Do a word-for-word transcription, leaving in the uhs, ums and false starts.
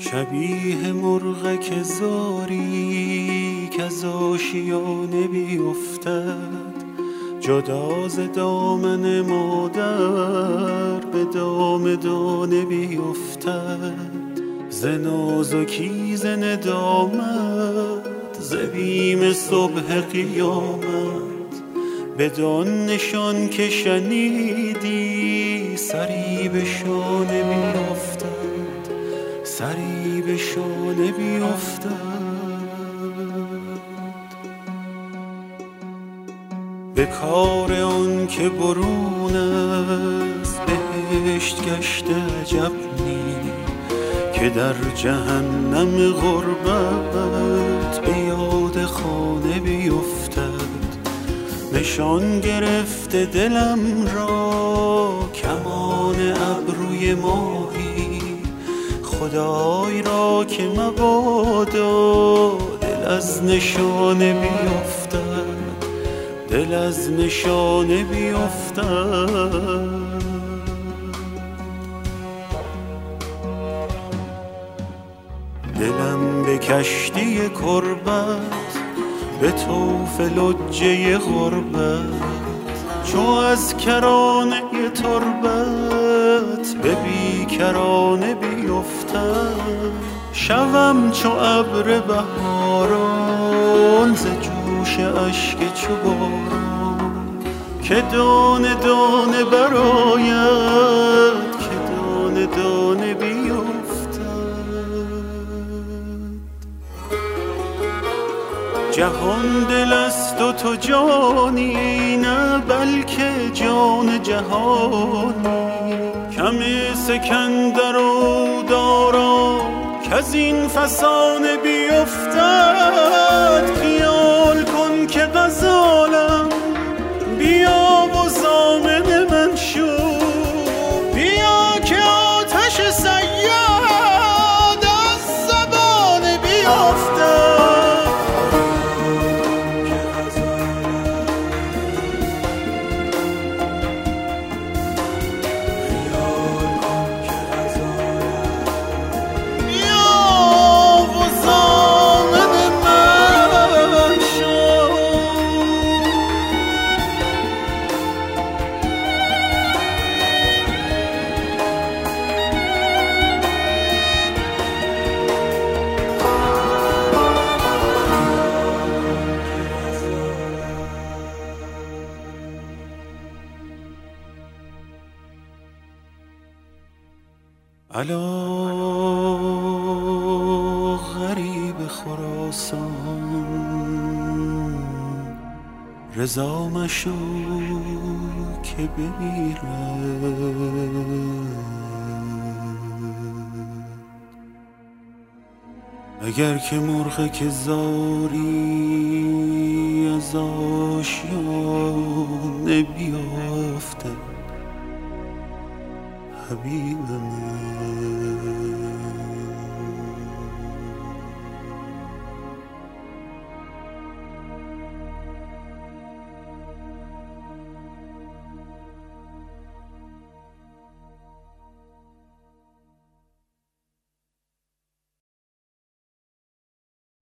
شبیه مرغک زاری که از آشیانه بیفتد، جدا ز دامن مادر به دام دانه بیفتد. ز نازکی ز ندامت ز بیم صبح قیامت، بدان نشان که شنیدی سری به شانه بیفتد، سری به شانه بیفتد. به کار آن که برون است بهشت گشته عجب نی، که در جهنم غربت به یاد خانه بیفتد. نشان گرفته دلم را کمان ابروی ماهی، خدای را که مبادا دل از نشانه بیفتد، دل از نشانه بیفتد. دلم به کشتی کربت به طوف لجه غربت، چو از کرانه تربت به بی کرانه بیفتد. شوم چو ابر بهاران ز جوش اشک چو باران، که دانه دانه برآید، که دانه دانه بیفتد. جهان دل است و تو جانی، نه بلکه جان جهانی. کم سکندر و دارا کز این فسانه بیفتد. خیال کن که غزالم بیا و ضامن من شو، بیا که آتش صیاد از زبان بیفتد. الا غریب خراسان، رضا مشو که بمیره. اگر که مرغ که زاری از آشیانه بیافته، حبیب من